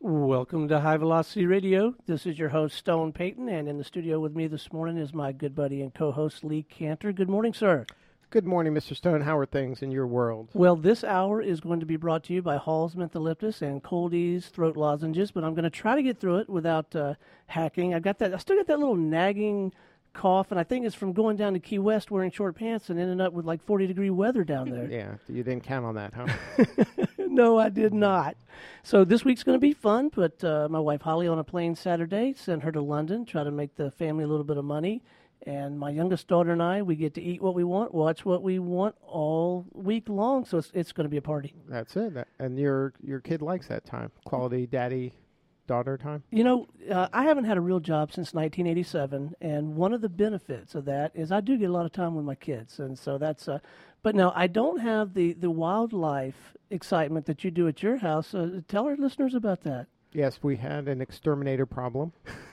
Welcome to High Velocity Radio. This is your host, Stone Payton, and in the studio with me this morning is my good buddy and co-host, Lee Cantor. Good morning, sir. Good morning, Mr. Stone. How are things in your world? Well, this hour is going to be brought to you by Hall's Mentholyptus and Cold Ease Throat Lozenges, but I'm going to try to get through it without hacking. I still got that little nagging cough, and I think it's from going down to Key West wearing short pants and ending up with like 40-degree weather down there. Yeah, you didn't count on that, huh? No, I did not. So this week's going to be fun, but my wife Holly on a plane Saturday, sent her to London, try to make the family a little bit of money. And my youngest daughter and I, we get to eat what we want, watch what we want all week long. So it's going to be a party. That's it. And your kid likes that time. Quality daddy-daughter time? You know, I haven't had a real job since 1987. And one of the benefits of that is I do get a lot of time with my kids. And so that's... But no, I don't have the wildlife excitement that you do at your house. Tell our listeners about that. Yes, we had an exterminator problem,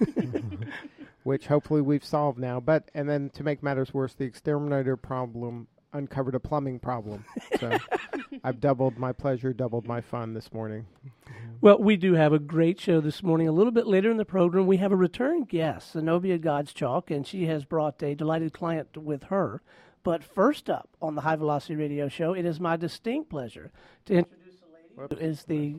which hopefully we've solved now. And then to make matters worse, the exterminator problem uncovered a plumbing problem. So I've doubled my pleasure, doubled my fun this morning. Well, we do have a great show this morning. A little bit later in the program, we have a return guest, Zenobia Gottschalk, and she has brought a delighted client with her. But first up on the High Velocity Radio Show, it is my distinct pleasure to introduce a lady who is the...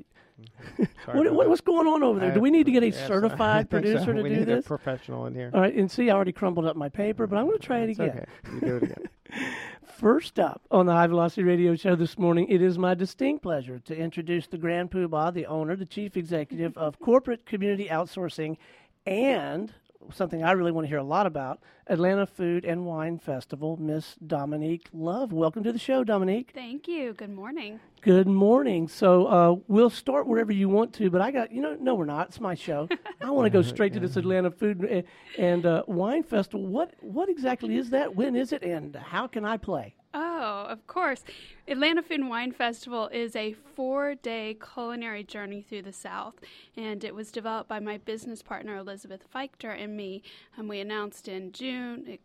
What's going on over there? Do we need to get a certified producer to do this? We need a professional in here. All right, and see, I already crumbled up my paper, but I'm going to try it again. Okay, you do it again. First up on the High Velocity Radio Show this morning, it is my distinct pleasure to introduce the Grand Poobah, the owner, the chief executive of Corporate Community Outsourcing, and something I really want to hear a lot about, Atlanta Food and Wine Festival, Miss Dominique Love. Welcome to the show, Dominique. Thank you. Good morning. Good morning. So we'll start wherever you want to, but I got, no, we're not. It's my show. I want to go straight to this Atlanta Food and Wine Festival. What exactly is that? When is it? And how can I play? Oh, of course. Atlanta Food and Wine Festival is a 4-day culinary journey through the South, and it was developed by my business partner, Elizabeth Feichter, and me. We announced in June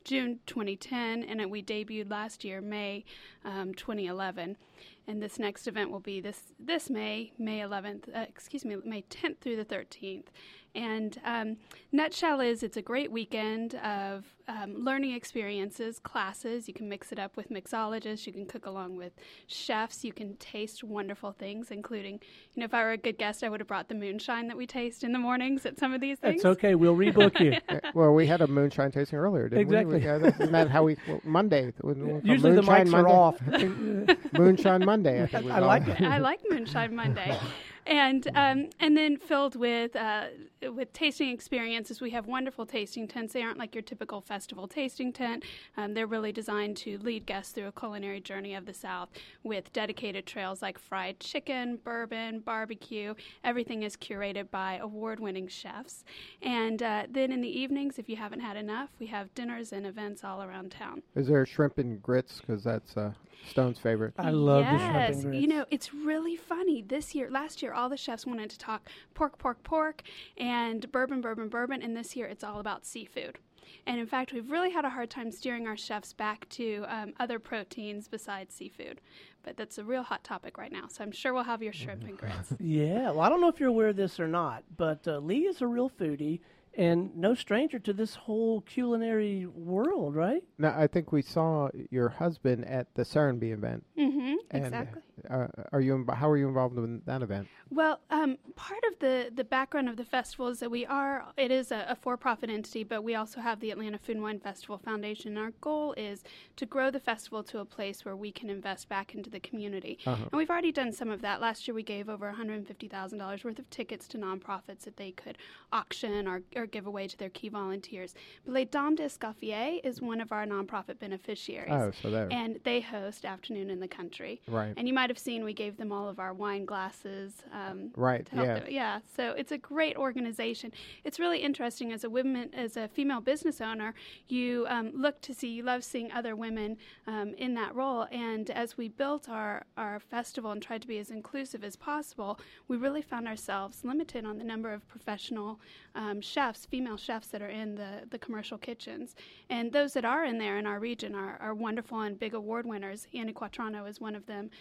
2010, and we debuted last year, May 2011. And this next event will be this May 11th, May 10th through the 13th. And nutshell is it's a great weekend of learning experiences, classes. You can mix it up with mixologists. You can cook along with chefs. You can taste wonderful things, including, if I were a good guest, I would have brought the moonshine that we taste in the mornings at some of these things. That's okay. We'll rebook you. Well, we had a moonshine tasting earlier, didn't we? Exactly. Isn't that how Monday? Usually the mics Monday. are off. Moonshine Monday, I think. I like it. I like Moonshine Monday. And then filled with tasting experiences. We have wonderful tasting tents. They aren't like your typical festival tasting tent. They're really designed to lead guests through a culinary journey of the South with dedicated trails like fried chicken, bourbon, barbecue. Everything is curated by award-winning chefs. And then in the evenings, if you haven't had enough, we have dinners and events all around town. Is there shrimp and grits? Because that's Stone's favorite. I love the shrimp and grits. It's really funny. Last year, all the chefs wanted to talk pork, and bourbon, and this year it's all about seafood. And in fact, we've really had a hard time steering our chefs back to other proteins besides seafood. But that's a real hot topic right now, so I'm sure we'll have your shrimp and grits. Yeah, well, I don't know if you're aware of this or not, but Lee is a real foodie and no stranger to this whole culinary world, right? No, I think we saw your husband at the Serenbe event. Mm-hmm, exactly. How are you involved in that event? Well, part of the background of the festival is that it is a for-profit entity, but we also have the Atlanta Food and Wine Festival Foundation. Our goal is to grow the festival to a place where we can invest back into the community. Uh-huh. And we've already done some of that. Last year we gave over $150,000 worth of tickets to nonprofits that they could auction or give away to their key volunteers. But Les Dames d'Escoffier is one of our nonprofit beneficiaries. Oh, so there. And they host Afternoon in the Country. Right. And you might have seen we gave them all of our wine glasses. Right, yeah. So it's a great organization. It's really interesting as a female business owner, you love seeing other women in that role. And as we built our festival and tried to be as inclusive as possible, we really found ourselves limited on the number of professional chefs, female chefs that are in the commercial kitchens. And those that are in there in our region are wonderful and big award winners. Annie Quattrano is one of them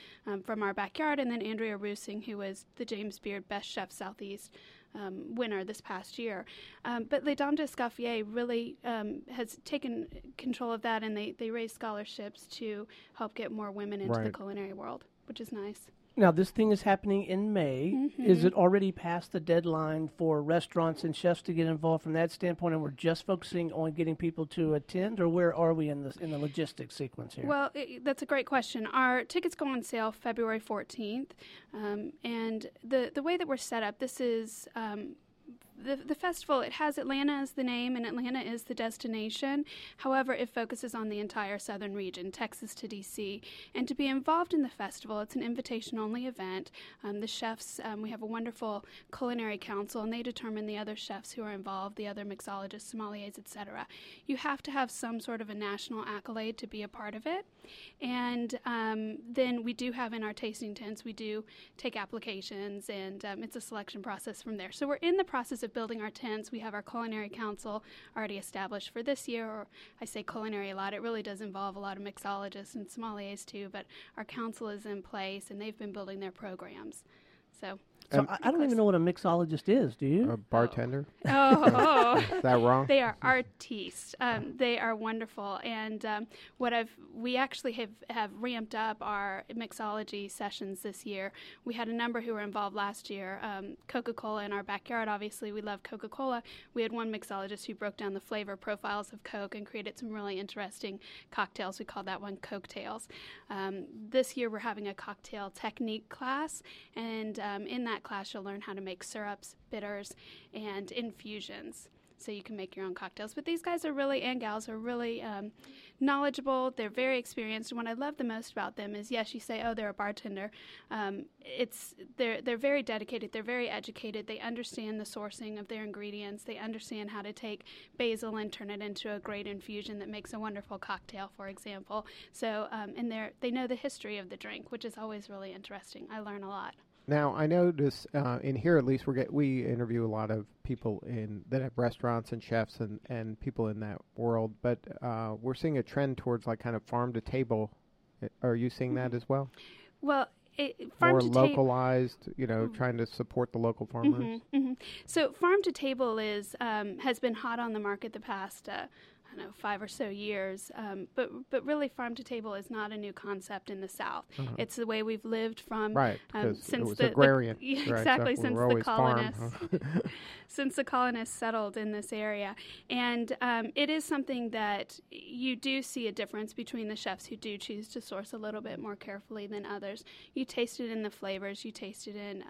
from our backyard, and then Andrea Roosing, who was the James Beard Best Chef Southeast winner this past year. But Les Dames d'Escoffier really has taken control of that, and they raise scholarships to help get more women into the culinary world, which is nice. Now, this thing is happening in May. Mm-hmm. Is it already past the deadline for restaurants and chefs to get involved from that standpoint, and we're just focusing on getting people to attend, or where are we in the logistics sequence here? Well, that's a great question. Our tickets go on sale February 14th, and the way that we're set up, this is... The festival, it has Atlanta as the name, and Atlanta is the destination. However, it focuses on the entire southern region, Texas to D.C. And to be involved in the festival, it's an invitation-only event. The chefs, we have a wonderful culinary council, and they determine the other chefs who are involved, the other mixologists, sommeliers, etc. You have to have some sort of a national accolade to be a part of it. And then we do have in our tasting tents, we do take applications, and it's a selection process from there. So we're in the process of building our tents. We have our culinary council already established for this year, or I say culinary a lot. It really does involve a lot of mixologists and sommeliers too, but our council is in place, and they've been building their programs. So I don't even know what a mixologist is, do you? A bartender? Oh. Is that wrong? They are artistes. They are wonderful. And we actually have ramped up our mixology sessions this year. We had a number who were involved last year. Coca-Cola in our backyard, obviously, we love Coca-Cola. We had one mixologist who broke down the flavor profiles of Coke and created some really interesting cocktails. We called that one Coke-tails. This year we're having a cocktail technique class, and in that class you'll learn how to make syrups, bitters, and infusions. So you can make your own cocktails. But these guys and gals are really knowledgeable. They're very experienced. And what I love the most about them is, yes, you say, oh, they're a bartender. They're very dedicated. They're very educated. They understand the sourcing of their ingredients. They understand how to take basil and turn it into a great infusion that makes a wonderful cocktail, for example. So, and they know the history of the drink, which is always really interesting. I learn a lot. Now, I notice in here, at least, we interview a lot of people that have restaurants and chefs and people in that world, but we're seeing a trend towards like kind of farm to table. Are you seeing that as well? Well, more localized, trying to support the local farmers. Mm-hmm, mm-hmm. So farm to table has been hot on the market the past 5 or so years, but really farm to table is not a new concept in the South. Uh-huh. It's the way we've lived from since it was agrarian. Exactly, since the colonists since the colonists settled in this area, and it is something that you do see a difference between the chefs who do choose to source a little bit more carefully than others. You taste it in the flavors. You taste it in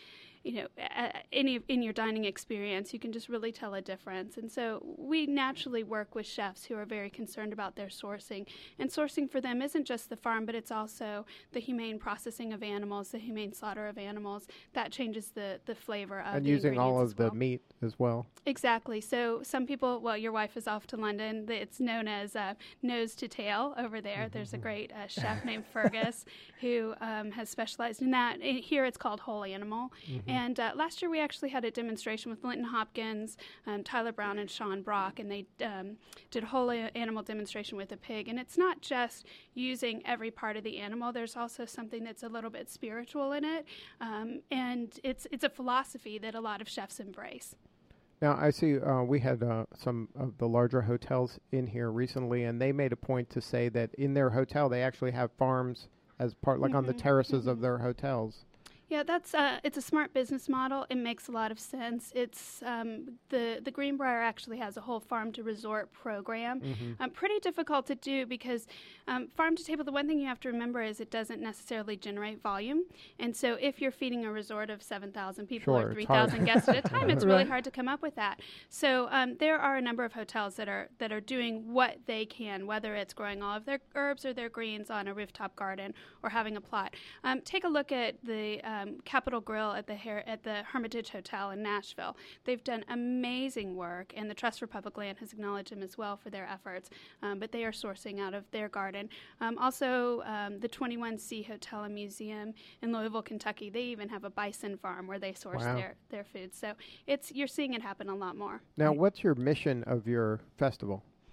in your dining experience, you can just really tell a difference. And so we naturally work with chefs who are very concerned about their sourcing. And sourcing for them isn't just the farm, but it's also the humane processing of animals, the humane slaughter of animals. That changes the flavor of and the using all of as well. The meat as well. Exactly. So some people, well, your wife is off to London. It's known as nose to tail over there. Mm-hmm. There's a great chef named Fergus who has specialized in that. Here it's called whole animal. Mm-hmm. And last year we actually had a demonstration with Linton Hopkins, Tyler Brown, and Sean Brock, and they did a whole animal demonstration with a pig. And it's not just using every part of the animal. There's also something that's a little bit spiritual in it, and it's a philosophy that a lot of chefs embrace. Now, I see we had some of the larger hotels in here recently, and they made a point to say that in their hotel they actually have farms as part, like on the terraces of their hotels. Yeah, it's a smart business model. It makes a lot of sense. It's the Greenbrier actually has a whole farm to resort program. Mm-hmm. Pretty difficult to do because farm to table, the one thing you have to remember is it doesn't necessarily generate volume. And so if you're feeding a resort of 7,000 people or 3,000 guests at a time, it's really hard to come up with that. So there are a number of hotels that are doing what they can, whether it's growing all of their herbs or their greens on a rooftop garden or having a plot. Take a look at the Capitol Grill at the Hermitage Hotel in Nashville. They've done amazing work, and the Trust for Public Land has acknowledged them as well for their efforts, but they are sourcing out of their garden. Also, the 21C Hotel and Museum in Louisville, Kentucky, they even have a bison farm where they source their food. So you're seeing it happen a lot more. Now, what's your mission of your festival?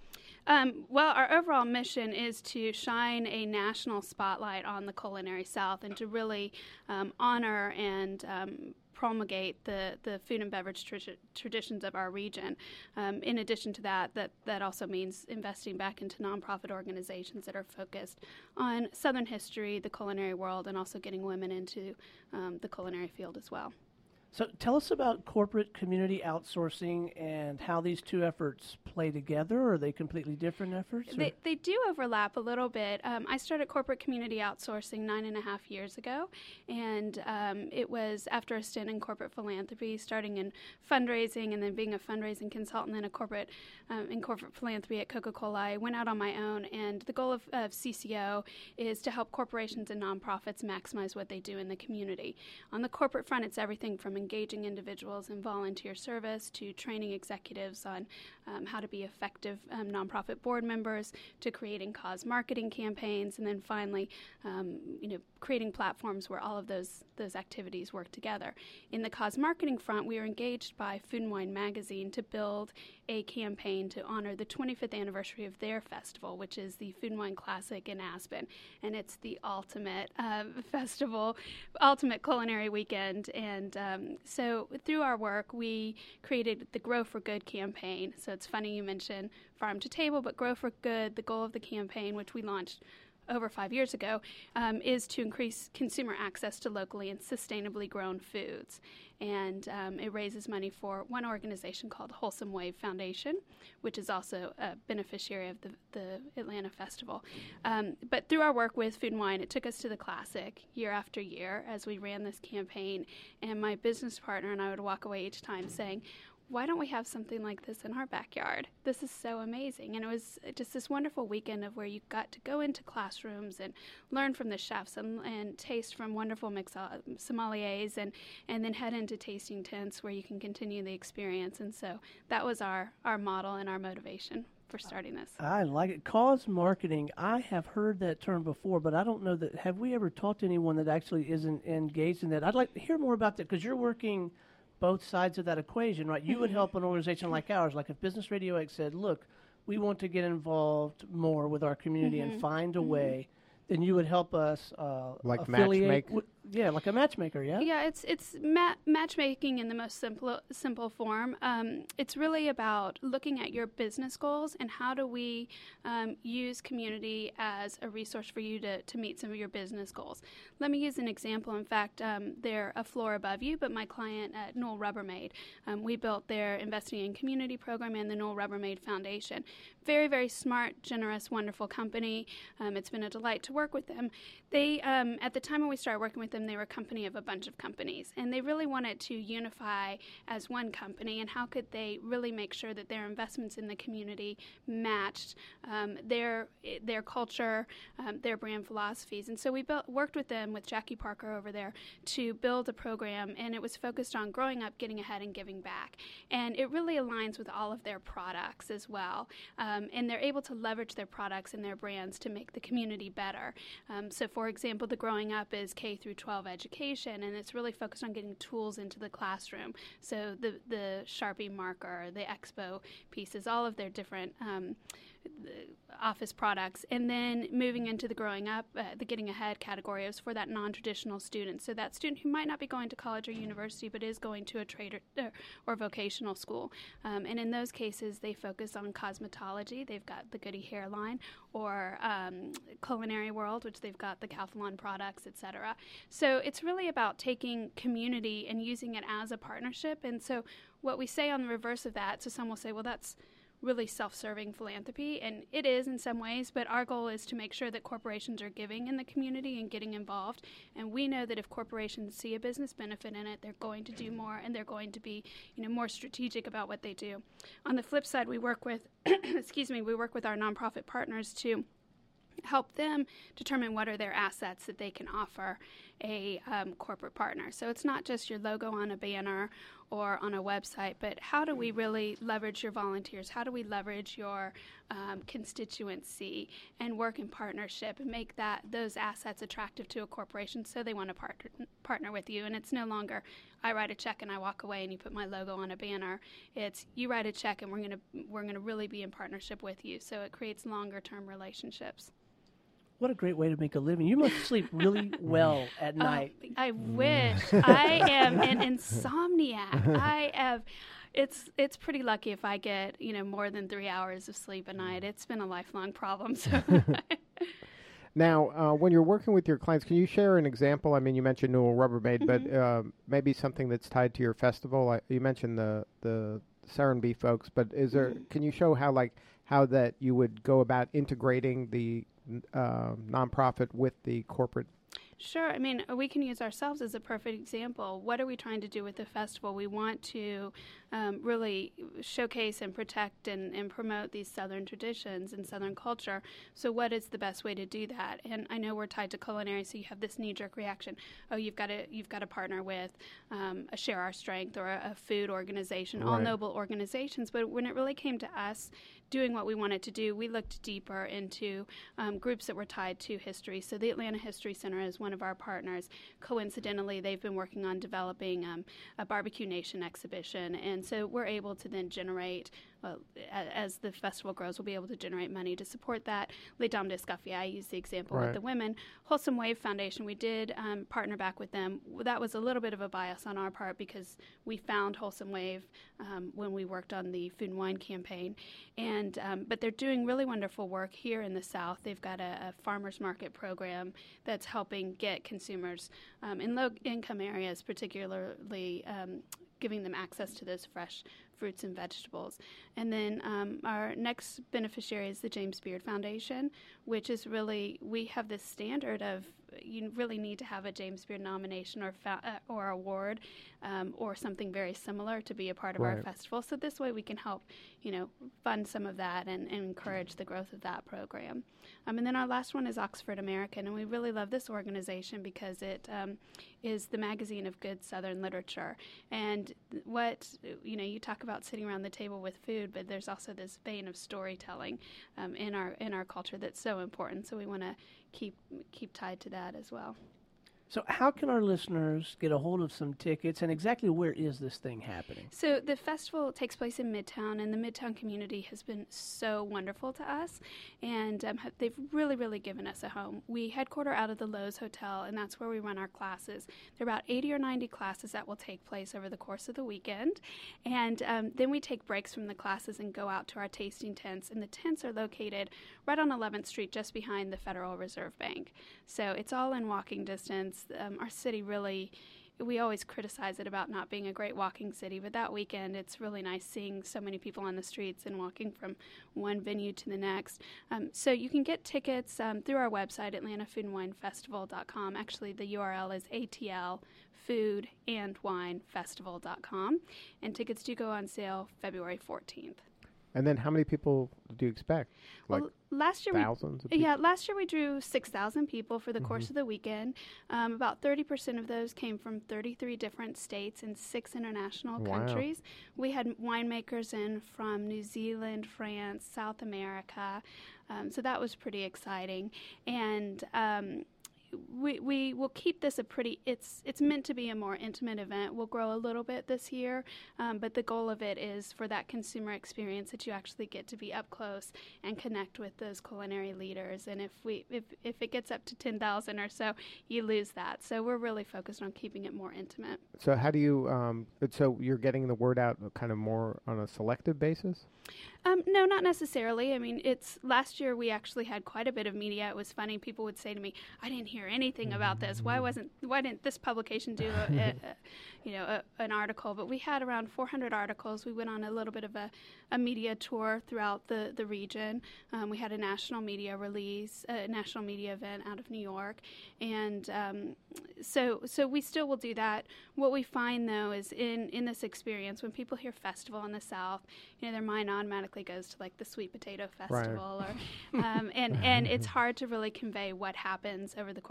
Well, our overall mission is to shine a national spotlight on the Culinary South and to really honor and promulgate the food and beverage traditions of our region. In addition to that also means investing back into nonprofit organizations that are focused on Southern history, the culinary world, and also getting women into the culinary field as well. So tell us about corporate community outsourcing and how these two efforts play together. Are they completely different efforts? They do overlap a little bit. I started corporate community outsourcing 9.5 years ago, and it was after a stint in corporate philanthropy, starting in fundraising and then being a fundraising consultant and a corporate in corporate philanthropy at Coca-Cola. I went out on my own, and the goal of CCO is to help corporations and nonprofits maximize what they do in the community. On the corporate front, it's everything from engaging individuals in volunteer service to training executives on how to be effective nonprofit board members to creating cause marketing campaigns, and then finally, creating platforms where all of those activities work together. In the cause marketing front, we are engaged by Food and Wine Magazine to build a campaign to honor the 25th anniversary of their festival, which is the Food and Wine Classic in Aspen, and it's the ultimate festival, ultimate culinary weekend. And so through our work, we created the Grow for Good campaign. So it's funny you mentioned farm to table, but Grow for Good, the goal of the campaign, which we launched over 5 years ago, is to increase consumer access to locally and sustainably grown foods. And it raises money for one organization called Wholesome Wave Foundation, which is also a beneficiary of the Atlanta Festival. But through our work with Food and Wine, it took us to the Classic year after year as we ran this campaign. And my business partner and I would walk away each time saying, why don't we have something like this in our backyard? This is so amazing. And it was just this wonderful weekend of where you got to go into classrooms and learn from the chefs and taste from wonderful sommeliers and then head into tasting tents where you can continue the experience. And so that was our model and our motivation for starting this. I like it. Cause marketing, I have heard that term before, but I don't know that. Have we ever talked to anyone that actually isn't engaged in that? I'd like to hear more about that because you're working both sides of that equation, right? You would help an organization like ours, like if Business Radio X said, look, we want to get involved more with our community and find a way, then you would help us like affiliate. Like a matchmaker, yeah? Yeah, it's matchmaking in the most simple form. It's really about looking at your business goals and how do we use community as a resource for you to meet some of your business goals. Let me use an example. In fact, they're a floor above you, but my client at Newell Rubbermaid, we built their Investing in Community program and the Newell Rubbermaid Foundation. Very, very smart, generous, wonderful company. It's been a delight to work with them. They, at the time when we started working with them, they were a company of a bunch of companies, and they really wanted to unify as one company, and how could they really make sure that their investments in the community matched their culture, their brand philosophies. And so we worked with them, with Jackie Parker over there, to build a program, and it was focused on growing up, getting ahead, and giving back. And it really aligns with all of their products as well, and they're able to leverage their products and their brands to make the community better. So for example, the Growing Up is K through 12 education, and it's really focused on getting tools into the classroom. So the Sharpie marker, the Expo pieces, all of their different office products, and then moving into the Growing Up, the Getting Ahead category is for that non-traditional student. So that student who might not be going to college or university, but is going to a trade or vocational school. And in those cases, they focus on cosmetology. They've got the Goody hairline, or Culinary World, which they've got the Calphalon products, etc. So it's really about taking community and using it as a partnership. And so what we say on the reverse of that, so some will say, well, that's really self-serving philanthropy, and it is in some ways, but our goal is to make sure that corporations are giving in the community and getting involved. And we know that if corporations see a business benefit in it, they're going to do more, and they're going to be, more strategic about what they do. On the flip side, we work with we work with our nonprofit partners to help them determine what are their assets that they can offer. a corporate partner. So it's not just your logo on a banner or on a website, but how do we really leverage your volunteers? How do we leverage your constituency and work in partnership and make those assets attractive to a corporation so they want to partner with you? And it's no longer I write a check and I walk away and you put my logo on a banner. It's you write a check and we're gonna really be in partnership with you. So it creates longer term relationships. What a great way to make a living. You must sleep really well at night. I wish. I am an insomniac. It's pretty lucky if I get, more than 3 hours of sleep a night. It's been a lifelong problem. So Now, when you're working with your clients, can you share an example? I mean, you mentioned Newell Rubbermaid, Mm-hmm. but maybe something that's tied to your festival. You mentioned the Serenbe folks, but is there? Mm-hmm. Can you show how that you would go about integrating the nonprofit with the corporate? Sure. I mean, we can use ourselves as a perfect example. What are we trying to do with the festival? We want to really showcase and protect and promote these Southern traditions and Southern culture. So what is the best way to do that? And I know we're tied to culinary, so you have this knee-jerk reaction. Oh, you've got to partner with a Share Our Strength or a food organization, all Right. noble organizations. But when it really came to us doing what we wanted to do, we looked deeper into groups that were tied to history. So the Atlanta History Center is one of our partners. Coincidentally, they've been working on developing a Barbecue Nation exhibition, and so we're able to then generate, as the festival grows, we'll be able to generate money to support that. Les Dames d'Escoffier, I use the example Right. with the women. Wholesome Wave Foundation, we did partner back with them. That was a little bit of a bias on our part because we found Wholesome Wave when we worked on the Food and Wine campaign. And but they're doing really wonderful work here in the South. They've got a farmers market program that's helping get consumers in low-income areas, particularly giving them access to those fresh fruits and vegetables. And then our next beneficiary is the James Beard Foundation, which is really, we have this standard of you really need to have a James Beard nomination or award or something very similar to be a part of our Right. festival. So this way we can help, fund some of that and encourage the growth of that program. And then our last one is Oxford American, and we really love this organization because it is the magazine of good Southern literature. And what, you talk about sitting around the table with food, but there's also this vein of storytelling in our culture that's so important. So we want to keep tied to that as well. So how can our listeners get a hold of some tickets, and exactly where is this thing happening? So the festival takes place in Midtown, and the Midtown community has been so wonderful to us, and they've really, really given us a home. We headquarter out of the Lowe's Hotel, and that's where we run our classes. There are about 80 or 90 classes that will take place over the course of the weekend, and then we take breaks from the classes and go out to our tasting tents, and the tents are located right on 11th Street, just behind the Federal Reserve Bank. So it's all in walking distance. Our city really, we always criticize it about not being a great walking city, but that weekend it's really nice seeing so many people on the streets and walking from one venue to the next. So you can get tickets through our website, AtlantaFoodAndWineFestival.com. Actually, the URL is atlfoodandwinefestival.com, and tickets do go on sale February 14th. And then how many people do you expect? Like last year thousands of people? last year we drew 6,000 people for the course of the weekend. About 30% of those came from 33 different states and 6 international Wow. countries. We had winemakers in from New Zealand, France, South America, so that was pretty exciting. And we will keep this it's meant to be a more intimate event. We'll grow a little bit this year, but the goal of it is for that consumer experience that you actually get to be up close and connect with those culinary leaders. And if it gets up to 10,000 or so, you lose that. So we're really focused on keeping it more intimate. So how do you, so you're getting the word out kind of more on a selective basis? No, not necessarily. I mean, last year we actually had quite a bit of media. It was funny. People would say to me, "I didn't hear anything about this. Why didn't this publication do an article?" But we had around 400 articles. We went on a little bit of a media tour throughout the region. We had a national media release, a national media event out of New York, and so we still will do that. What we find though is in this experience, when people hear festival in the South, their mind automatically goes to like the Sweet Potato Festival, or and it's hard to really convey what happens over the course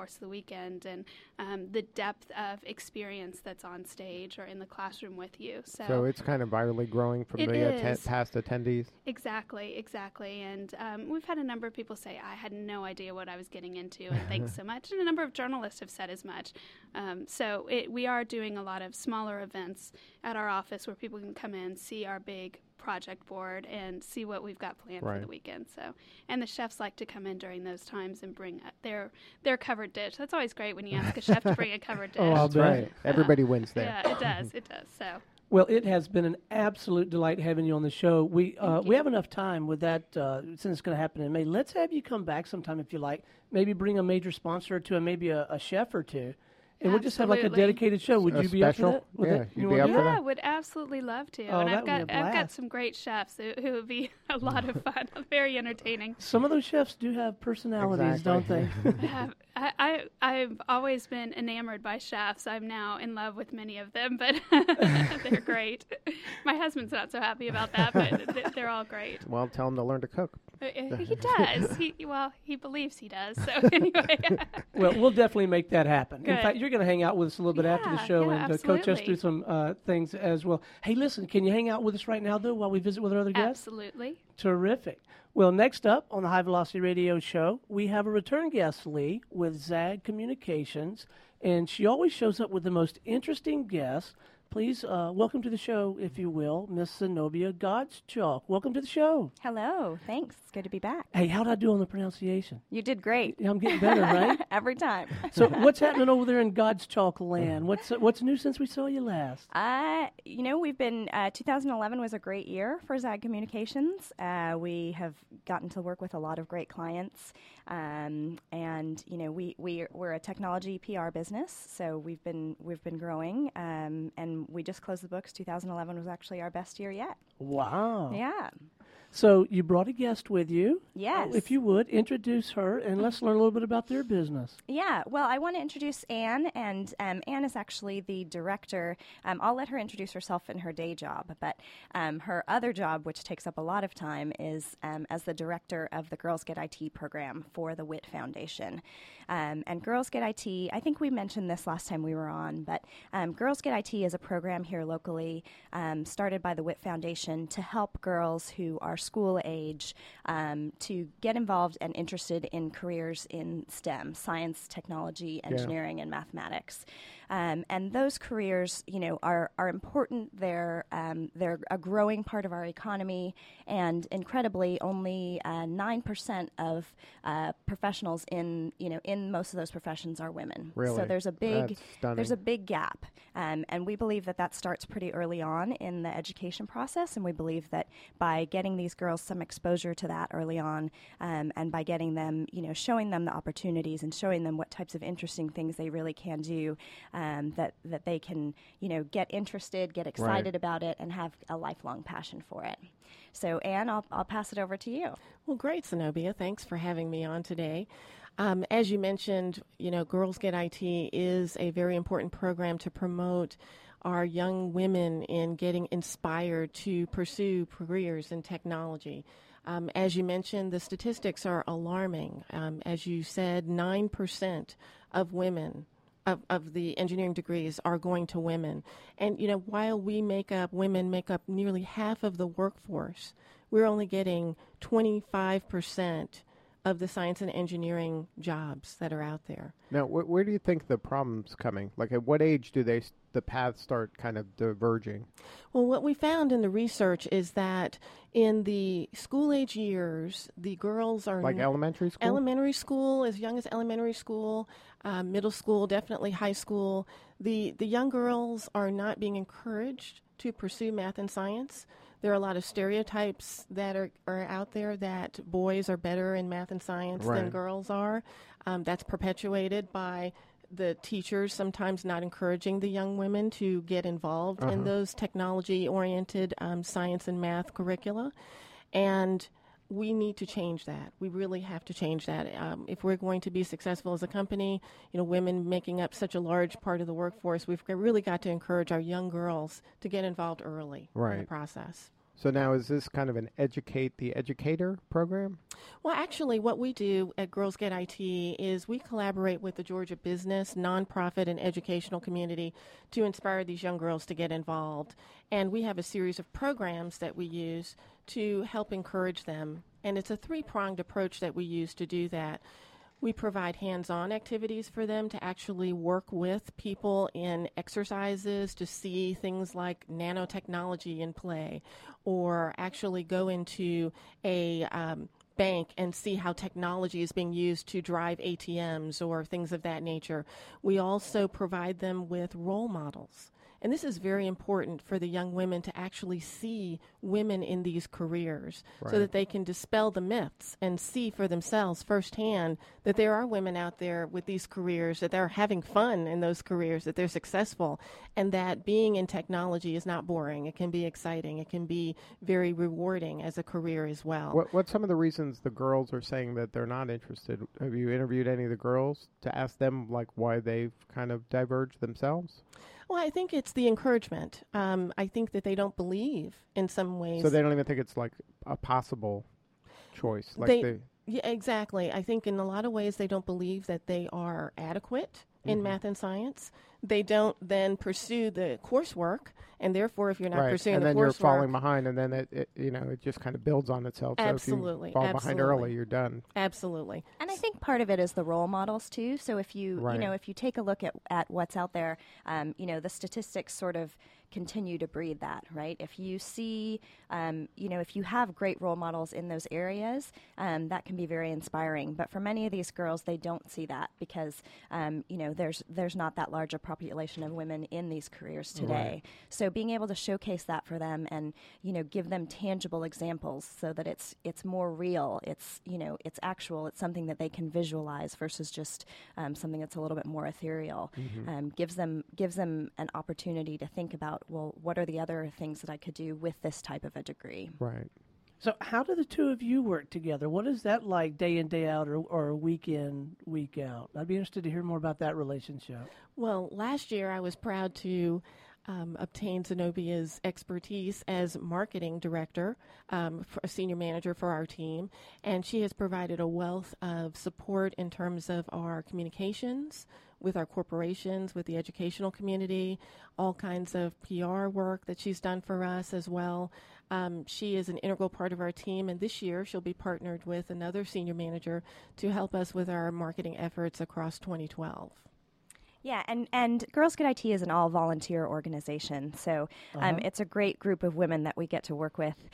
course of the weekend, and the depth of experience that's on stage or in the classroom with you. So it's kind of virally growing from the past attendees? Exactly. And we've had a number of people say, I had no idea what I was getting into, and thanks so much. And a number of journalists have said as much. So we are doing a lot of smaller events at our office where people can come in, see our big project board, and see what we've got planned for the weekend. So, and the chefs like to come in during those times and bring their covered dish. That's always great when you ask a chef to bring a covered dish. That's right. Everybody wins there. Yeah, it does. So. Well, it has been an absolute delight having you on the show. We have enough time with that since it's going to happen in May. Let's have you come back sometime if you like. Maybe bring a major sponsor or two, and maybe a chef or two. And we'll just have like a dedicated show. Would you be up for that? You'd be up for that? Yeah, I would absolutely love to. Oh, and I've got some great chefs who would be a lot of fun, very entertaining. Some of those chefs do have personalities, don't they? I've always been enamored by chefs. I'm now in love with many of them, but they're great. My husband's not so happy about that, but they're all great. Well, tell him to learn to cook. He does. He believes he does. So anyway. Well, we'll definitely make that happen. Good. In fact, you're going to hang out with us a little bit after the show and coach us through some things as well. Hey, listen, can you hang out with us right now, though, while we visit with our other guests? Absolutely. Terrific. Well, next up on the High Velocity Radio Show, we have a return guest, Lee, with Zag Communications, and she always shows up with the most interesting guests. Please welcome to the show, if you will, Miss Zenobia Gottschalk. Welcome to the show. Hello. Thanks. It's good to be back. Hey, how'd I do on the pronunciation? You did great. Yeah, I'm getting better, right? Every time. So what's happening over there in Gottschalk land? What's new since we saw you last? We've been, 2011 was a great year for Zag Communications. We have gotten to work with a lot of great clients. We're a technology PR business, so we've been growing, and we just closed the books. 2011 was actually our best year yet. Wow. Yeah. So you brought a guest with you. Yes. If you would, introduce her, and let's learn a little bit about their business. Yeah. Well, I want to introduce Anne, and Anne is actually the director. I'll let her introduce herself in her day job, but her other job, which takes up a lot of time, is as the director of the Girls Get IT program for the WIT Foundation. And Girls Get IT, I think we mentioned this last time we were on, but Girls Get IT is a program here locally started by the WIT Foundation to help girls who are school age to get involved and interested in careers in STEM, science, technology, engineering, and mathematics. And those careers, are important. They're a growing part of our economy, and incredibly, only 9% of professionals in most of those professions are women. Really? So there's a big gap, and we believe that starts pretty early on in the education process, and we believe that by getting these girls some exposure to that early on, and by getting them, showing them the opportunities and showing them what types of interesting things they really can do. That they can, get interested, get excited about it, and have a lifelong passion for it. So, Anne, I'll pass it over to you. Well, great, Zenobia. Thanks for having me on today. As you mentioned, Girls Get IT is a very important program to promote our young women in getting inspired to pursue careers in technology. As you mentioned, the statistics are alarming. As you said, 9% of women of the engineering degrees are going to women. And, while women make up nearly half of the workforce, we're only getting 25% of the science and engineering jobs that are out there. Now, where do you think the problem's coming? Like, at what age do the paths start kind of diverging? Well, what we found in the research is that in the school-age years, the girls are... Like elementary school? Elementary school, as young as elementary school, middle school, definitely high school. The young girls are not being encouraged to pursue math and science. There are a lot of stereotypes that are out there that boys are better in math and science than girls are. That's perpetuated by the teachers sometimes not encouraging the young women to get involved in those technology-oriented science and math curricula. And we need to change that. We really have to change that. If we're going to be successful as a company, women making up such a large part of the workforce, we've really got to encourage our young girls to get involved early in the process. So now is this kind of an educate the educator program? Well, actually, what we do at Girls Get IT is we collaborate with the Georgia business, nonprofit, and educational community to inspire these young girls to get involved. And we have a series of programs that we use to help encourage them. And it's a three-pronged approach that we use to do that. We provide hands-on activities for them to actually work with people in exercises to see things like nanotechnology in play, or actually go into a bank and see how technology is being used to drive ATMs or things of that nature. We also provide them with role models. And this is very important for the young women to actually see women in these careers so that they can dispel the myths and see for themselves firsthand that there are women out there with these careers, that they're having fun in those careers, that they're successful, and that being in technology is not boring. It can be exciting. It can be very rewarding as a career as well. What's some of the reasons the girls are saying that they're not interested? Have you interviewed any of the girls to ask them like why they've kind of diverged themselves? Well, I think it's the encouragement. I think that they don't believe in some ways. So they don't even think it's like a possible choice. Yeah, exactly. I think in a lot of ways they don't believe that they are adequate in math and science. They don't then pursue the coursework, and therefore, if you're not pursuing the coursework, and then you're falling behind, and then it just kind of builds on itself. Absolutely, so if you fall behind early, you're done. Absolutely. And I think part of it is the role models too. So if you if you take a look at what's out there, the statistics sort of continue to breed that, right? If you see, if you have great role models in those areas, that can be very inspiring. But for many of these girls, they don't see that because, there's not that large a population of women in these careers today. Right. So being able to showcase that for them and, give them tangible examples so that it's more real, it's actual, it's something that they can visualize versus just something that's a little bit more ethereal, gives them an opportunity to think about, well, what are the other things that I could do with this type of a degree? Right. So how do the two of you work together? What is that like day in, day out, or week in, week out? I'd be interested to hear more about that relationship. Well, last year I was proud to obtain Zenobia's expertise as marketing director, a senior manager for our team, and she has provided a wealth of support in terms of our communications with our corporations, with the educational community, all kinds of PR work that she's done for us as well. She is an integral part of our team, and this year she'll be partnered with another senior manager to help us with our marketing efforts across 2012. Yeah, and Girls Get IT is an all-volunteer organization, so it's a great group of women that we get to work with,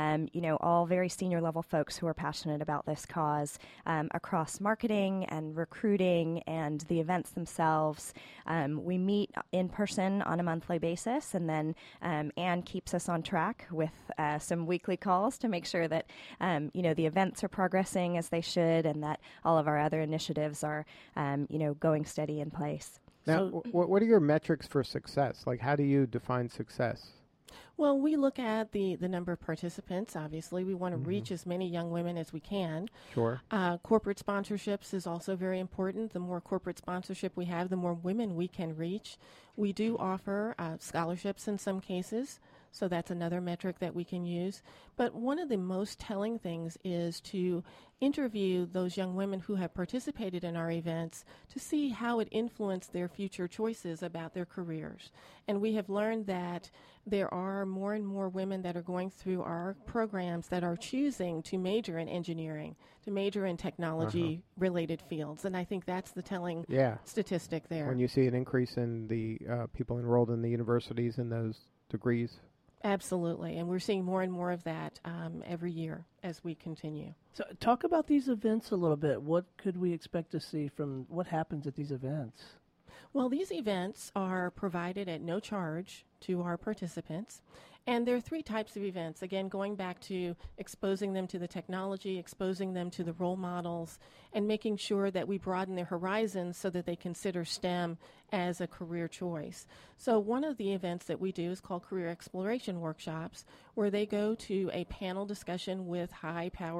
all very senior-level folks who are passionate about this cause across marketing and recruiting and the events themselves. We meet in person on a monthly basis, and then Anne keeps us on track with some weekly calls to make sure that, the events are progressing as they should and that all of our other initiatives are, going steady in place. Now, what are your metrics for success? Like, how do you define success? Well, we look at the number of participants, obviously. We want to reach as many young women as we can. Sure. Corporate sponsorships is also very important. The more corporate sponsorship we have, the more women we can reach. We do offer scholarships in some cases, so that's another metric that we can use. But one of the most telling things is to interview those young women who have participated in our events to see how it influenced their future choices about their careers. And we have learned that there are more and more women that are going through our programs that are choosing to major in engineering, to major in technology-related fields. And I think that's the telling statistic there. When you see an increase in the people enrolled in the universities in those degrees. Absolutely, and we're seeing more and more of that every year as we continue. So talk about these events a little bit. What could we expect to see from what happens at these events? Well, these events are provided at no charge to our participants. And there are three types of events, again, going back to exposing them to the technology, exposing them to the role models, and making sure that we broaden their horizons so that they consider STEM as a career choice. So one of the events that we do is called Career Exploration Workshops, where they go to a panel discussion with high-powered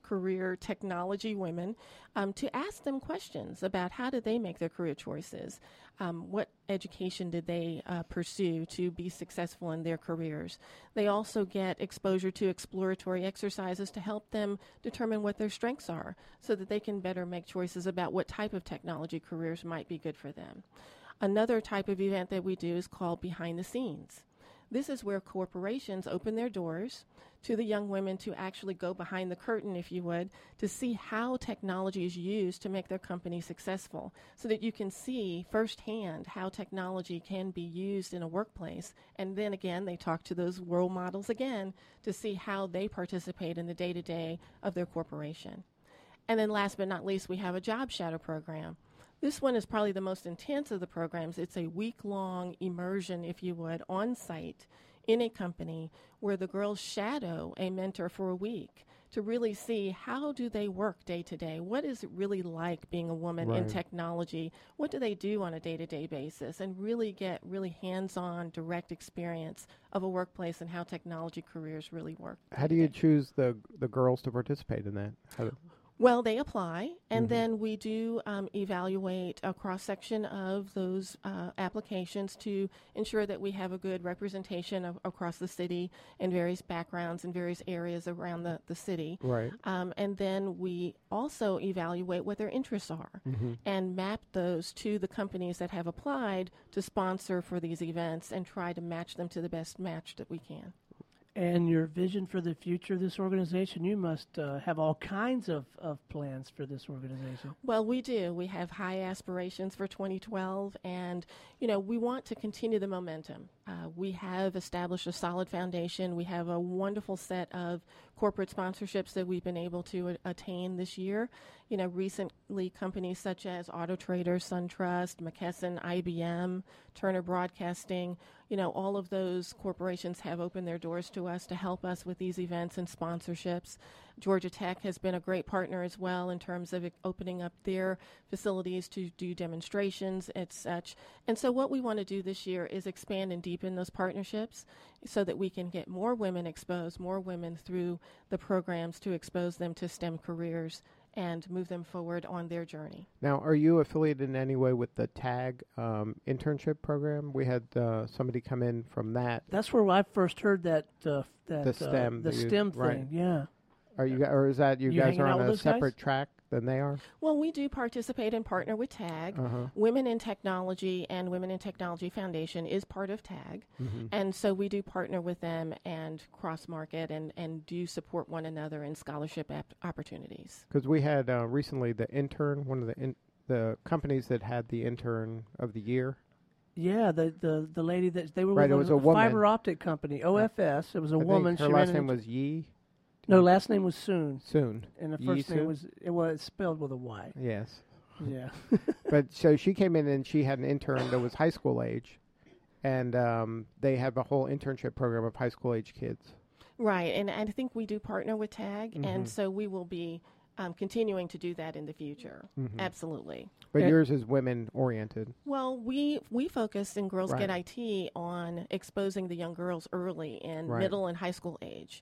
career technology women to ask them questions about how did they make their career choices, what education did they pursue to be successful in their careers. They also get exposure to exploratory exercises to help them determine what their strengths are so that they can better make choices about what type of technology careers might be good for them. Another type of event that we do is called Behind the Scenes. This is where corporations open their doors to the young women to actually go behind the curtain, if you would, to see how technology is used to make their company successful, so that you can see firsthand how technology can be used in a workplace. And then again, they talk to those role models again to see how they participate in the day-to-day of their corporation. And then last but not least, we have a job shadow program. This one is probably the most intense of the programs. It's a week-long immersion, if you would, on site in a company where the girls shadow a mentor for a week to really see how do they work day to day. What is it really like being a woman in technology? What do they do on a day-to-day basis? And really get really hands-on, direct experience of a workplace and how technology careers really work. How do you choose the girls to participate in that? Well, they apply, and then we do evaluate a cross-section of those applications to ensure that we have a good representation across the city in various backgrounds in various areas around the city. Right. And then we also evaluate what their interests are and map those to the companies that have applied to sponsor for these events and try to match them to the best match that we can. And your vision for the future of this organization, you must have all kinds of plans for this organization. Well, we do. We have high aspirations for 2012, and, we want to continue the momentum. We have established a solid foundation. We have a wonderful set of corporate sponsorships that we've been able to attain this year. Recently companies such as AutoTrader, SunTrust, McKesson, IBM, Turner Broadcasting, all of those corporations have opened their doors to us to help us with these events and sponsorships. Georgia Tech has been a great partner as well in terms of opening up their facilities to do demonstrations and such. And so what we want to do this year is expand and deepen those partnerships so that we can get more women exposed, more women through the programs to expose them to STEM careers and move them forward on their journey. Now, are you affiliated in any way with the TAG internship program? We had somebody come in from that. That's where I first heard that the STEM, the STEM thing. right. Yeah. Are you, or is that you guys are on a separate track than they are? Well, we do participate and partner with TAG. Women in Technology and Women in Technology Foundation is part of TAG. And so we do partner with them and cross-market and do support one another in scholarship opportunities. Because we had recently the intern, one of the companies that had the intern of the year. Yeah, the lady that they were right, with it was a woman. fiber optic company, OFS. It was a woman. Her last name was Yi. No, last name was Soon. Soon. And the first name was spelled with a Y. Yes. Yeah. But so she came in and she had an intern that was high school age, and they have a whole internship program of high school age kids. Right, and I think we do partner with TAG, and so we will be continuing to do that in the future. Absolutely. But yours is women oriented. Well, we focus in Girls Get IT on exposing the young girls early in middle and high school age.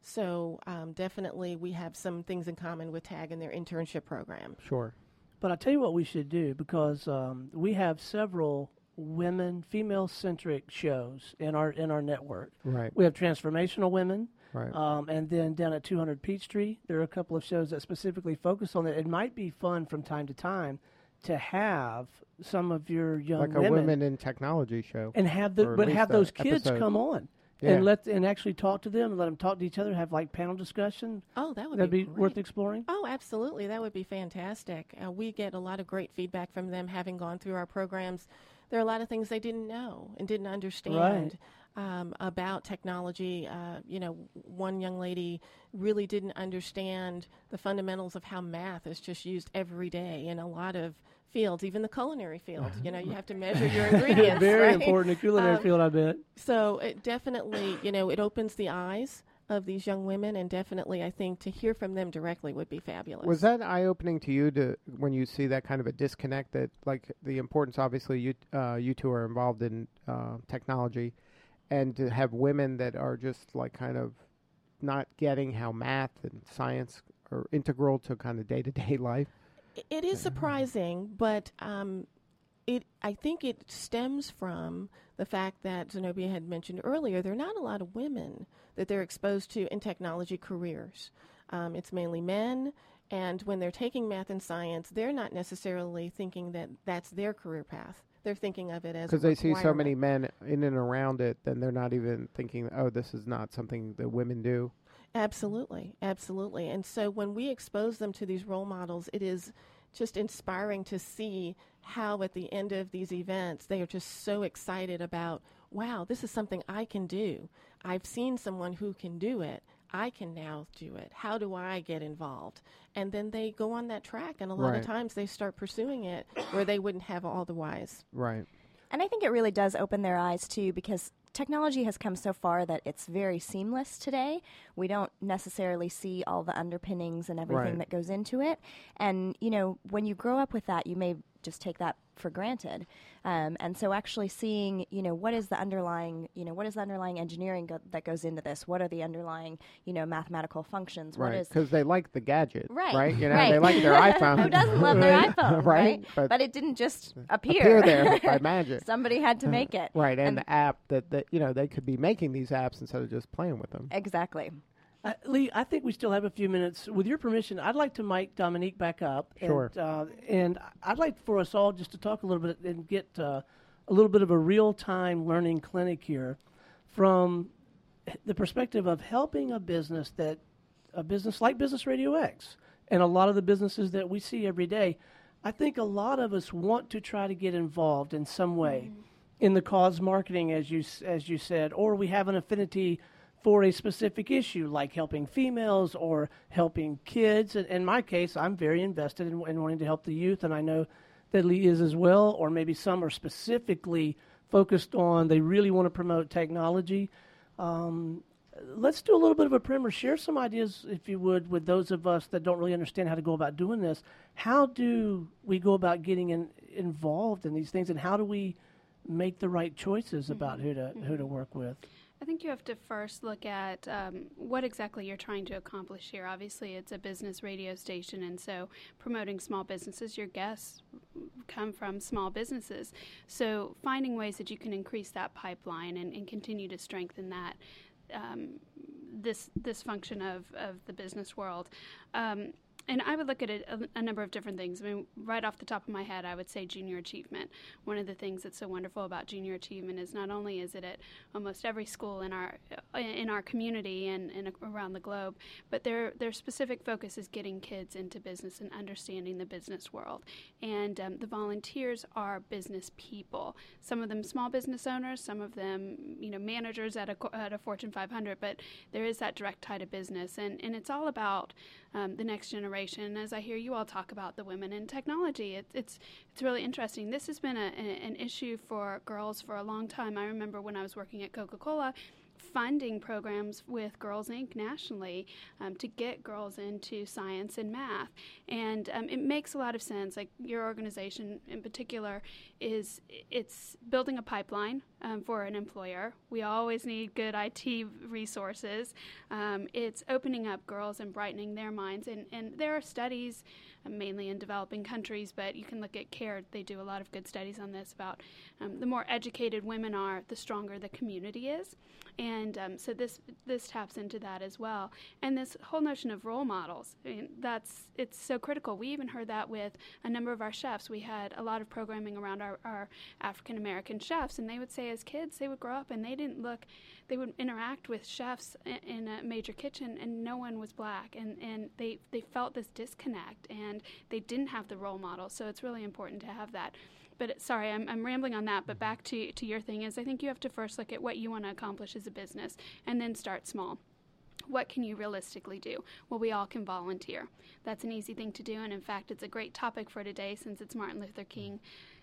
So definitely we have some things in common with TAG and their internship program. Sure. But I'll tell you what we should do, because we have several female-centric shows in our network. Right. We have Transformational Women. Right. And then down at 200 Peachtree, there are a couple of shows that specifically focus on it. It might be fun from time to time to have some of your young women. Like a Women in Technology show. And have those kids come on. Yeah. And actually talk to them and let them talk to each other, have like panel discussion. Oh, that'd be great. Worth exploring. Oh, absolutely. That would be fantastic. We get a lot of great feedback from them having gone through our programs. There are a lot of things they didn't know and didn't understand about technology. One young lady really didn't understand the fundamentals of how math is just used every day in a lot of fields, even the culinary field. You have to measure your ingredients. Very important, the culinary field, I bet. So it definitely, it opens the eyes of these young women, and definitely I think to hear from them directly would be fabulous. Was that eye-opening to you when you see that kind of a disconnect, that like the importance, obviously you two are involved in technology, and to have women that are just like kind of not getting how math and science are integral to kind of day-to-day life? It is surprising, but I think it stems from the fact that Zenobia had mentioned earlier, there are not a lot of women that they're exposed to in technology careers. It's mainly men, and when they're taking math and science, they're not necessarily thinking that that's their career path. They're thinking of it as because they see so many men in and around it, then they're not even thinking, oh, this is not something that women do. Absolutely, absolutely. And so when we expose them to these role models, it is just inspiring to see how at the end of these events they are just so excited about, wow, this is something I can do. I've seen someone who can do it. I can now do it. How do I get involved? And then they go on that track, and a lot of times they start pursuing it where they wouldn't have otherwise. Right. And I think it really does open their eyes, too, because technology has come so far that it's very seamless today. We don't necessarily see all the underpinnings and everything that goes into it. And, you know, when you grow up with that, you may just take that for granted. And so actually seeing, you know, what is the underlying engineering that goes into this? What are the underlying, you know, mathematical functions? Right, because they like the gadget, right? You know, they like their iPhone. Who doesn't love their iPhone, right? But it didn't just appear there by magic. Somebody had to make it. Right, and the app that, you know, they could be making these apps instead of just playing with them. Exactly. Lee, I think we still have a few minutes. With your permission, I'd like to mic Dominique back up. Sure. And I'd like for us all just to talk a little bit and get a little bit of a real-time learning clinic here from the perspective of helping a business like Business Radio X and a lot of the businesses that we see every day. I think a lot of us want to try to get involved in some way in the cause marketing, as you said, or we have an affinity for a specific issue, like helping females or helping kids. And in my case, I'm very invested in wanting to help the youth, and I know that Lee is as well, or maybe some are specifically focused on, they really want to promote technology. Let's do a little bit of a primer. Share some ideas, if you would, with those of us that don't really understand how to go about doing this. How do we go about getting involved in these things, and how do we make the right choices about who to work with? I think you have to first look at what exactly you're trying to accomplish here. Obviously, it's a business radio station, and so promoting small businesses, your guests come from small businesses. So finding ways that you can increase that pipeline and continue to strengthen that, this function of the business world. And I would look at a number of different things. I mean, right off the top of my head, I would say junior achievement. One of the things that's so wonderful about junior achievement is not only is it at almost every school in our community and around the globe, but their specific focus is getting kids into business and understanding the business world. And the volunteers are business people. Some of them small business owners, some of them, you know, managers at a Fortune 500. But there is that direct tie to business, and it's all about the next generation. As I hear you all talk about the women in technology, it's really interesting. This has been an issue for girls for a long time. I remember when I was working at Coca-Cola, funding programs with Girls Inc. nationally to get girls into science and math. And it makes a lot of sense. Like your organization in particular it's building a pipeline for an employer. We always need good IT resources. It's opening up girls and brightening their minds. And there are studies, mainly in developing countries, but you can look at CARE. They do a lot of good studies on this about the more educated women are, the stronger the community is. And so this taps into that as well. And this whole notion of role models, I mean, it's so critical. We even heard that with a number of our chefs. We had a lot of programming around our African-American chefs, and they would say as kids they would grow up and they would interact with chefs in a major kitchen and no one was black, and they felt this disconnect and they didn't have the role model. So it's really important to have that. But sorry, I'm rambling on that, but back to your thing is I think you have to first look at what you want to accomplish as a business and then start small. What can you realistically do? Well, we all can volunteer. That's an easy thing to do, and in fact, it's a great topic for today since it's Martin Luther King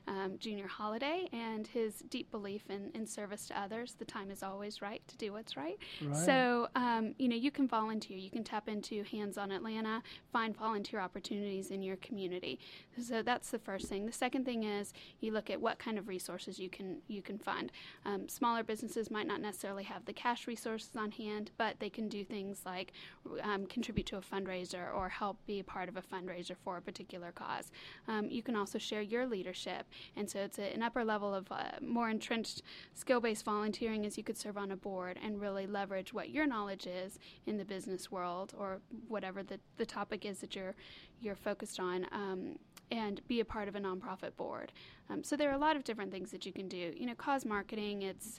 Junior Holiday and his deep belief in service to others. The time is always right to do what's right. So, you can volunteer. You can tap into Hands On Atlanta, find volunteer opportunities in your community. So that's the first thing. The second thing is you look at what kind of resources you can fund. Smaller businesses might not necessarily have the cash resources on hand, but they can do things like contribute to a fundraiser or help be a part of a fundraiser for a particular cause. You can also share your leadership, and so it's an upper level of more entrenched skill-based volunteering, as you could serve on a board and really leverage what your knowledge is in the business world or whatever the topic is that you're focused on, and be a part of a nonprofit board. So there are a lot of different things that you can do. Cause marketing, it's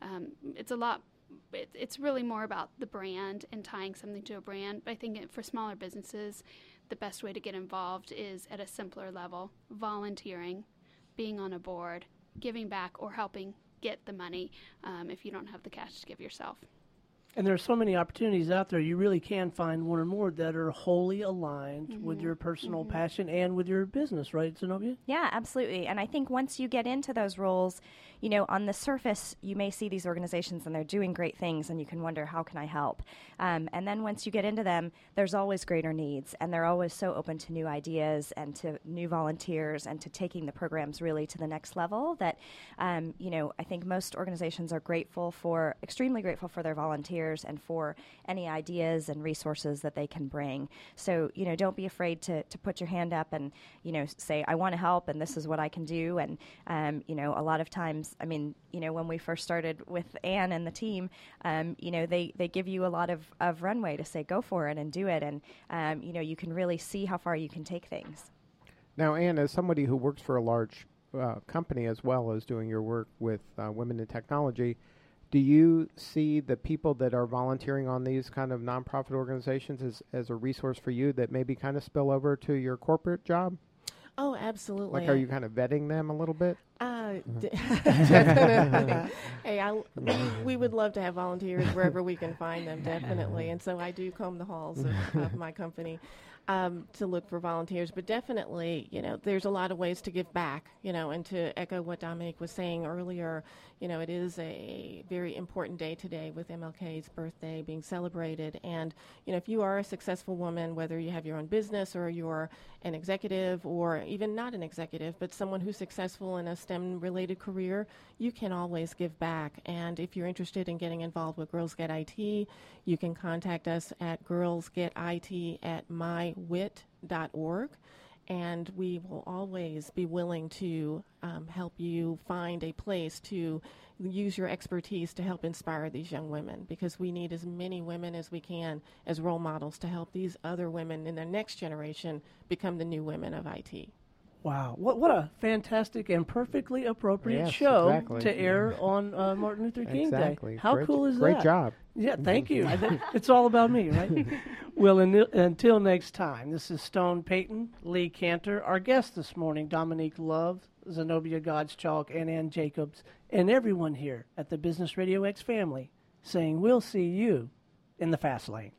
a lot. It's really more about the brand and tying something to a brand. But I think for smaller businesses, the best way to get involved is at a simpler level, volunteering, being on a board, giving back, or helping get the money if you don't have the cash to give yourself. And there are so many opportunities out there. You really can find one or more that are wholly aligned with your personal passion and with your business, right, Zenobia? Yeah, absolutely. And I think once you get into those roles, on the surface, you may see these organizations and they're doing great things and you can wonder, how can I help? And then once you get into them, there's always greater needs, and they're always so open to new ideas and to new volunteers and to taking the programs really to the next level that, I think most organizations are extremely grateful for their volunteers and for any ideas and resources that they can bring. So, don't be afraid to put your hand up and, say, I want to help and this is what I can do. And, a lot of times, when we first started with Anne and the team, they give you a lot of runway to say, go for it and do it. And, you can really see how far you can take things. Now, Anne, as somebody who works for a large company as well as doing your work with women in technology, do you see the people that are volunteering on these kind of nonprofit organizations as a resource for you that maybe kind of spill over to your corporate job? Oh, absolutely. Like, are you kind of vetting them a little bit? Definitely. Hey, we would love to have volunteers wherever we can find them, definitely. And so I do comb the halls of my company to look for volunteers. But definitely, there's a lot of ways to give back, and to echo what Dominique was saying earlier, it is a very important day today with MLK's birthday being celebrated. And, if you are a successful woman, whether you have your own business or you're an executive or even not an executive, but someone who's successful in a STEM-related career, you can always give back. And if you're interested in getting involved with Girls Get IT, you can contact us at girlsgetit@mywit.org. And we will always be willing to help you find a place to use your expertise to help inspire these young women, because we need as many women as we can as role models to help these other women in the next generation become the new women of IT. Wow. What a fantastic and perfectly appropriate Yes, show exactly. to air on Martin Luther King Exactly. Day. How Great, cool is that? Great job. Yeah, thank you. It's all about me, right? Well, until next time, this is Stone Payton, Lee Cantor, our guest this morning, Dominique Love, Zenobia Gottschalk, and Ann Jacobs, and everyone here at the Business Radio X family, saying we'll see you in the fast lane.